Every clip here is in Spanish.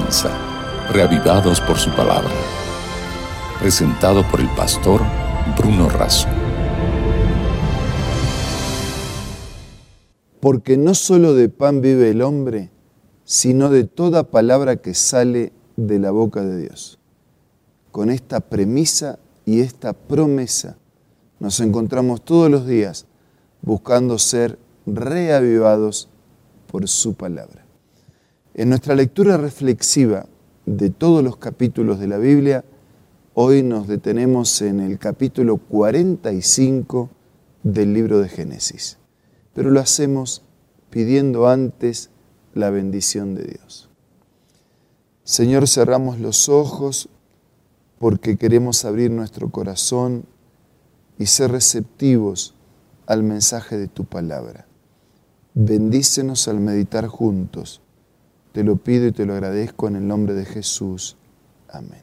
comienza, reavivados por su palabra. Presentado por el pastor Bruno Razo. Porque no solo de pan vive el hombre, sino de toda palabra que sale de la boca de Dios. Con esta premisa y esta promesa nos encontramos todos los días buscando ser reavivados por su palabra. En nuestra lectura reflexiva de todos los capítulos de la Biblia, hoy nos detenemos en el capítulo 45 del libro de Génesis. Pero lo hacemos pidiendo antes la bendición de Dios. Señor, cerramos los ojos porque queremos abrir nuestro corazón y ser receptivos al mensaje de tu palabra. Bendícenos al meditar juntos. Te lo pido y te lo agradezco en el nombre de Jesús. Amén.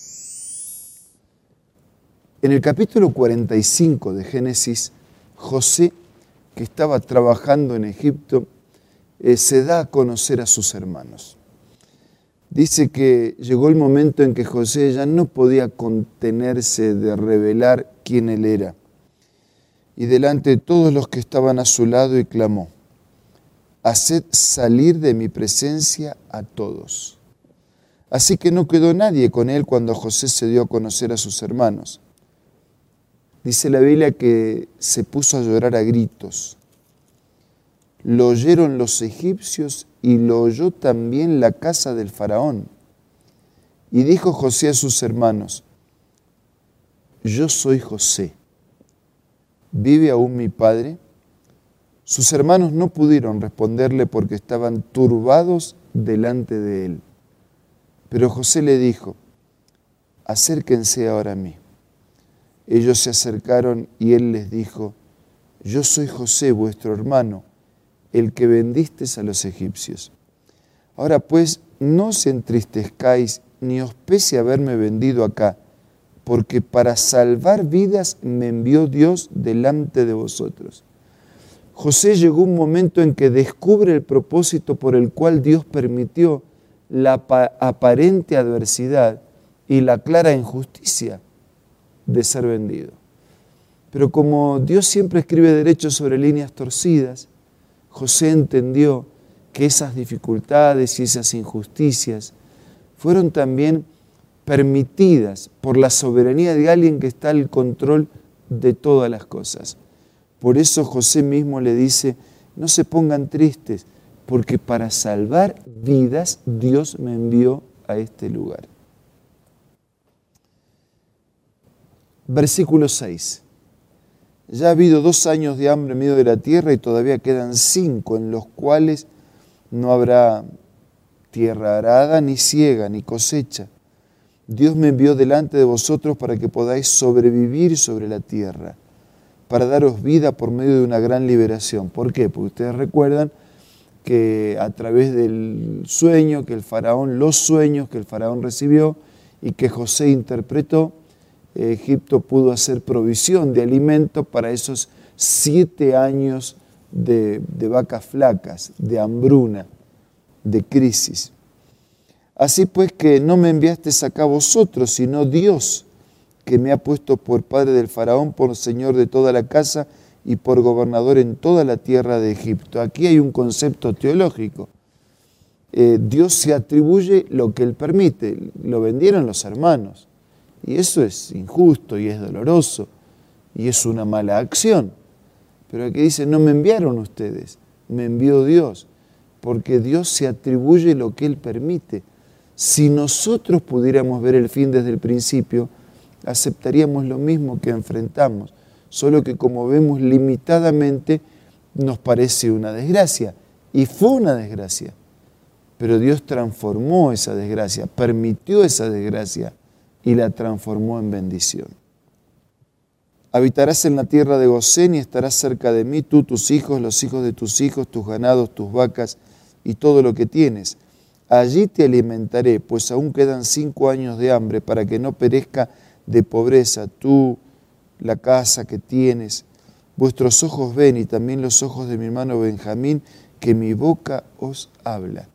En el capítulo 45 de Génesis, José, que estaba trabajando en Egipto, se da a conocer a sus hermanos. Dice que llegó el momento en que José ya no podía contenerse de revelar quién él era. Y delante de todos los que estaban a su lado, y clamó: «Haced salir de mi presencia a todos». Así que no quedó nadie con él cuando José se dio a conocer a sus hermanos. Dice la Biblia que se puso a llorar a gritos. Lo oyeron los egipcios y lo oyó también la casa del faraón. Y dijo José a sus hermanos: «Yo soy José. ¿Vive aún mi padre?». Sus hermanos no pudieron responderle porque estaban turbados delante de él. Pero José le dijo: «Acérquense ahora a mí». Ellos se acercaron y él les dijo: «Yo soy José, vuestro hermano, el que vendisteis a los egipcios. Ahora pues, no os entristezcáis ni os pese haberme vendido acá, porque para salvar vidas me envió Dios delante de vosotros». José llegó un momento en que descubre el propósito por el cual Dios permitió la aparente adversidad y la clara injusticia de ser vendido. Pero como Dios siempre escribe derecho sobre líneas torcidas, José entendió que esas dificultades y esas injusticias fueron también permitidas por la soberanía de alguien que está al control de todas las cosas. Por eso José mismo le dice: «No se pongan tristes, porque para salvar vidas Dios me envió a este lugar». Versículo 6. «Ya ha habido 2 años de hambre en medio de la tierra y todavía quedan 5 en los cuales no habrá tierra arada, ni siega, ni cosecha. Dios me envió delante de vosotros para que podáis sobrevivir sobre la tierra, para daros vida por medio de una gran liberación». ¿Por qué? Porque ustedes recuerdan que a través del sueño los sueños que el faraón recibió y que José interpretó, Egipto pudo hacer provisión de alimento para esos 7 años de vacas flacas, de hambruna, de crisis. «Así pues que no me enviasteis acá vosotros, sino Dios, que me ha puesto por padre del faraón, por señor de toda la casa y por gobernador en toda la tierra de Egipto». Aquí hay un concepto teológico. Dios se atribuye lo que Él permite. Lo vendieron los hermanos. Y eso es injusto y es doloroso y es una mala acción. Pero aquí dice: no me enviaron ustedes, me envió Dios, porque Dios se atribuye lo que Él permite. Si nosotros pudiéramos ver el fin desde el principio, aceptaríamos lo mismo que enfrentamos, solo que como vemos limitadamente, nos parece una desgracia. Y fue una desgracia, pero Dios transformó esa desgracia, permitió esa desgracia, y la transformó en bendición. «Habitarás en la tierra de Gosén y estarás cerca de mí, tú, tus hijos, los hijos de tus hijos, tus ganados, tus vacas y todo lo que tienes. Allí te alimentaré, pues aún quedan 5 años de hambre, para que no perezca de pobreza tú, la casa que tienes. Vuestros ojos ven y también los ojos de mi hermano Benjamín, que mi boca os habla».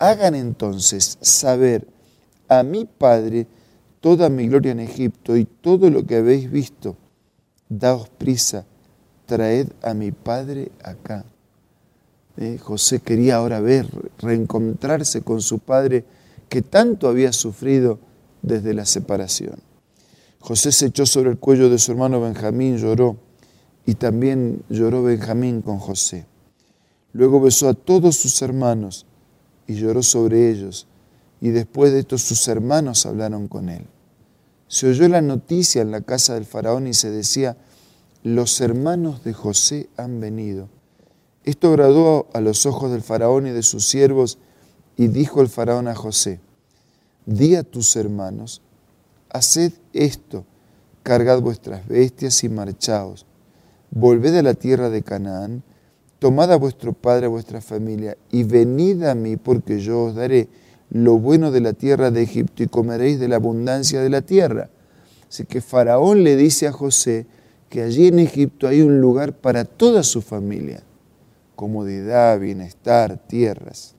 hagan entonces saber a mi padre toda mi gloria en Egipto y todo lo que habéis visto. Daos prisa, traed a mi padre acá. José quería ahora reencontrarse con su padre que tanto había sufrido desde la separación. José se echó sobre el cuello de su hermano Benjamín, lloró, y también lloró Benjamín con José. Luego besó a todos sus hermanos y lloró sobre ellos, y después de esto sus hermanos hablaron con él. Se oyó la noticia en la casa del faraón y se decía: los hermanos de José han venido. Esto agradó a los ojos del faraón y de sus siervos, y dijo el faraón a José: di a tus hermanos, haced esto, cargad vuestras bestias y marchaos, volved a la tierra de Canaán, tomad a vuestro padre, a vuestra familia, y venid a mí, porque yo os daré lo bueno de la tierra de Egipto, y comeréis de la abundancia de la tierra. Así que Faraón le dice a José que allí en Egipto hay un lugar para toda su familia, comodidad, bienestar, tierras.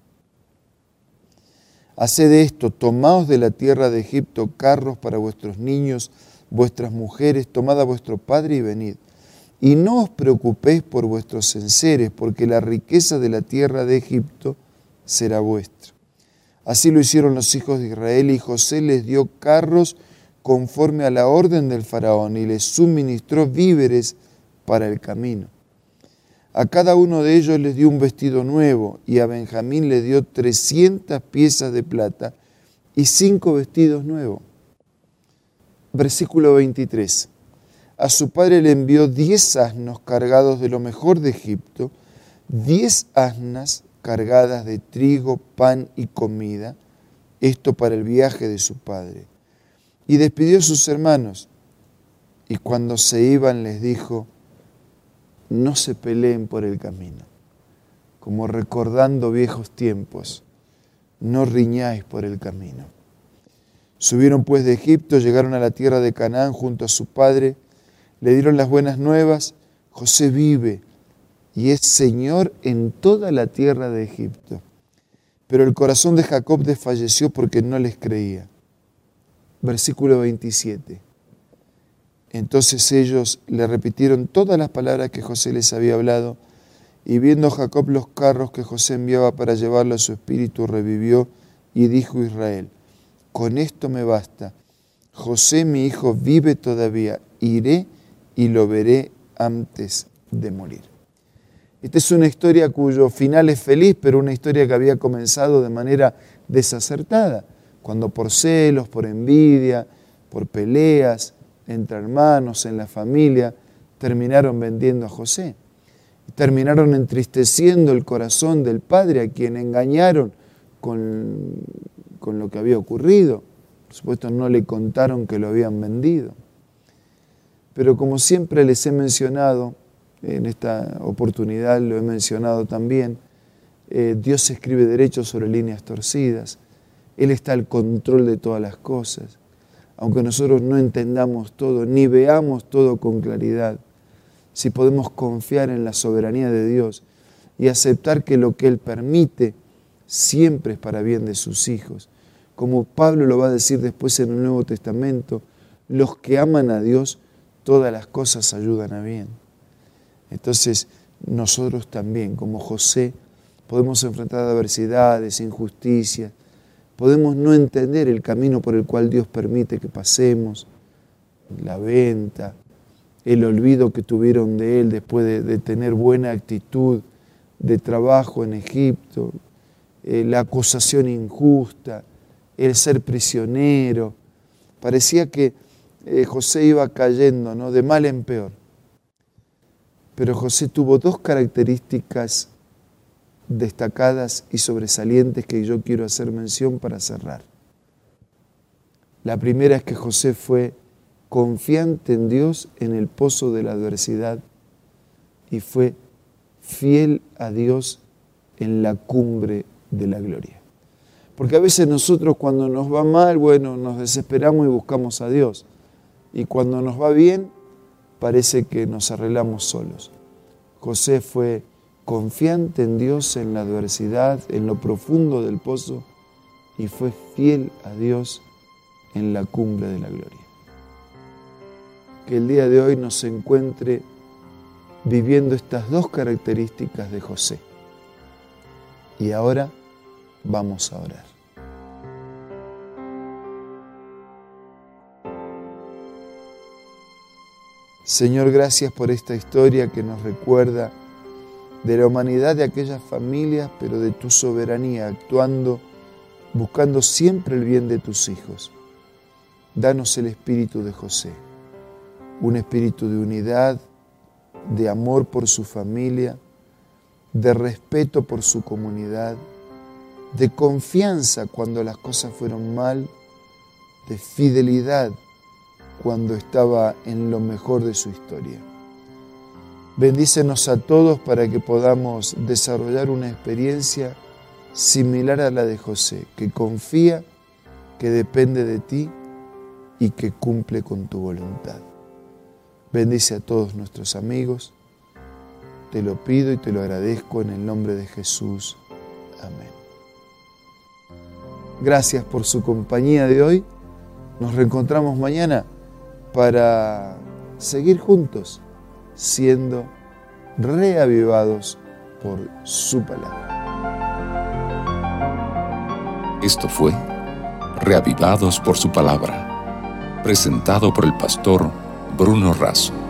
Haced esto, tomaos de la tierra de Egipto carros para vuestros niños, vuestras mujeres, tomad a vuestro padre y venid. Y no os preocupéis por vuestros enseres, porque la riqueza de la tierra de Egipto será vuestra. Así lo hicieron los hijos de Israel, y José les dio carros conforme a la orden del faraón, y les suministró víveres para el camino. A cada uno de ellos les dio un vestido nuevo, y a Benjamín le dio 300 piezas de plata y 5 vestidos nuevos. Versículo 23. A su padre le envió 10 asnos cargados de lo mejor de Egipto, 10 asnas cargadas de trigo, pan y comida, esto para el viaje de su padre. Y despidió a sus hermanos, y cuando se iban les dijo: no se peleen por el camino, como recordando viejos tiempos, no riñáis por el camino. Subieron pues de Egipto, llegaron a la tierra de Canaán junto a su padre, le dieron las buenas nuevas: José vive y es señor en toda la tierra de Egipto. Pero el corazón de Jacob desfalleció porque no les creía. Versículo 27. Entonces ellos le repitieron todas las palabras que José les había hablado, y viendo Jacob los carros que José enviaba para llevarlo a su espíritu, revivió y dijo a Israel: con esto me basta. José mi hijo vive todavía, iré y lo veré antes de morir. Esta es una historia cuyo final es feliz, pero una historia que había comenzado de manera desacertada, cuando por celos, por envidia, por peleas entre hermanos, en la familia, terminaron vendiendo a José. Terminaron entristeciendo el corazón del padre, a quien engañaron con lo que había ocurrido. Por supuesto, no le contaron que lo habían vendido. Pero como siempre les he mencionado, en esta oportunidad lo he mencionado también, Dios escribe derecho sobre líneas torcidas. Él está al control de todas las cosas. Aunque nosotros no entendamos todo, ni veamos todo con claridad, si podemos confiar en la soberanía de Dios y aceptar que lo que Él permite siempre es para bien de sus hijos. Como Pablo lo va a decir después en el Nuevo Testamento, los que aman a Dios, todas las cosas ayudan a bien. Entonces, nosotros también, como José, podemos enfrentar adversidades, injusticias, podemos no entender el camino por el cual Dios permite que pasemos, la venta, el olvido que tuvieron de Él después de tener buena actitud de trabajo en Egipto, la acusación injusta, el ser prisionero. Parecía que José iba cayendo, ¿no?, de mal en peor. Pero José tuvo 2 características destacadas y sobresalientes que yo quiero hacer mención para cerrar. La primera es que José fue confiante en Dios en el pozo de la adversidad y fue fiel a Dios en la cumbre de la gloria. Porque a veces nosotros cuando nos va mal, bueno, nos desesperamos y buscamos a Dios. Y cuando nos va bien, parece que nos arreglamos solos. José fue confiante en Dios en la adversidad, en lo profundo del pozo, y fue fiel a Dios en la cumbre de la gloria. Que el día de hoy nos encuentre viviendo estas dos características de José. Y ahora vamos a orar. Señor, gracias por esta historia que nos recuerda de la humanidad de aquellas familias, pero de tu soberanía actuando, buscando siempre el bien de tus hijos. Danos el espíritu de José, un espíritu de unidad, de amor por su familia, de respeto por su comunidad, de confianza cuando las cosas fueron mal, de fidelidad cuando estaba en lo mejor de su historia. Bendícenos a todos para que podamos desarrollar una experiencia similar a la de José, que confía, que depende de ti y que cumple con tu voluntad. Bendice a todos nuestros amigos. Te lo pido y te lo agradezco en el nombre de Jesús. Amén. Gracias por su compañía de hoy. Nos reencontramos mañana para seguir juntos siendo reavivados por su palabra. Esto fue Reavivados por su palabra, presentado por el pastor Bruno Razo.